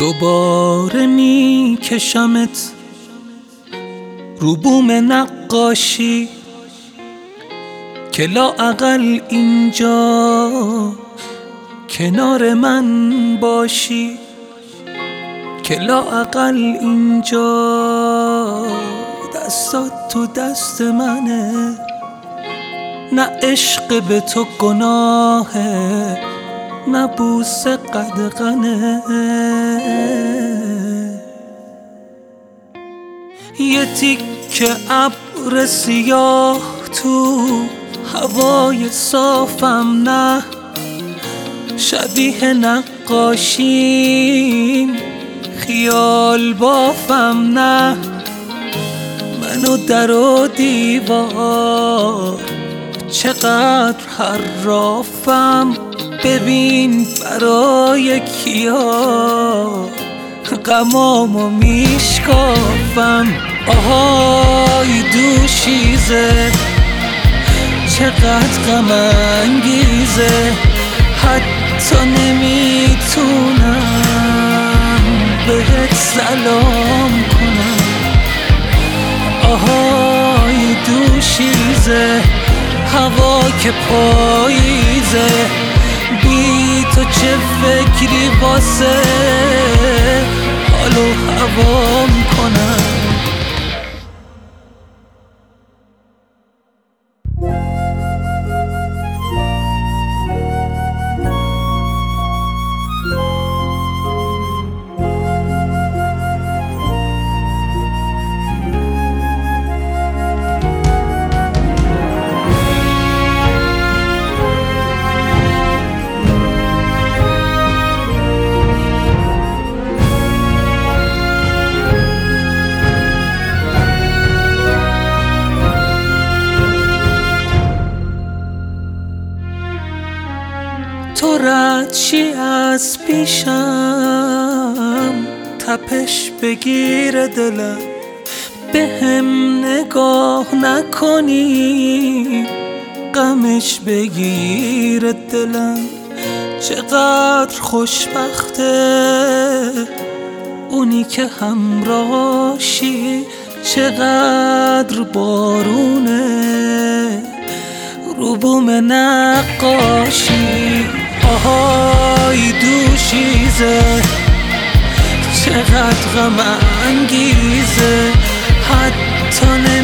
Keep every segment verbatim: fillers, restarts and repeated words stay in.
دوباره می کشمت رو بوم نقاشی که لااقل اینجا کنار من باشی، که لااقل اینجا دستات تو دست منه. نه عشق به تو گناهه، نه بوسه قدغنه. یه تیکه ابر سیاه تو هوای صافم، نه شبیه نقاشیم خیال بافم، نه منو در و دیوار چقدر حرافم. ببین برای کیا غمامو میشکافم. آهای دوشیزه چقدر غم انگیزه، حتی نمیتونم بهت سلام کنم. آهای دوشیزه هوا که پاییزه، بی تو چه فکری واسه حال و هوام کنم. تو رد شی از پیشم، تپش بگیر دلم، به هم نگاه نکنی غمش بگیر دلم. چقدر خوشبخته اونی که همراهشی، چقدر بارونه رو بوم نقاشی. آهای دوشیزه چقدر غم انگیزه، حتی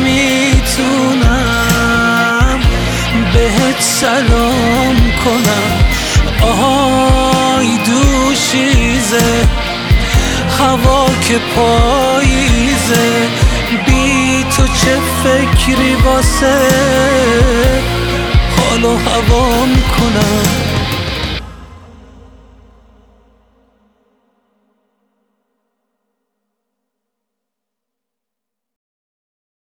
نمیتونم بهت سلام کنم. آهای دوشیزه هوا که پاییزه، بی تو چه فکری واسه حال و هوام کنم.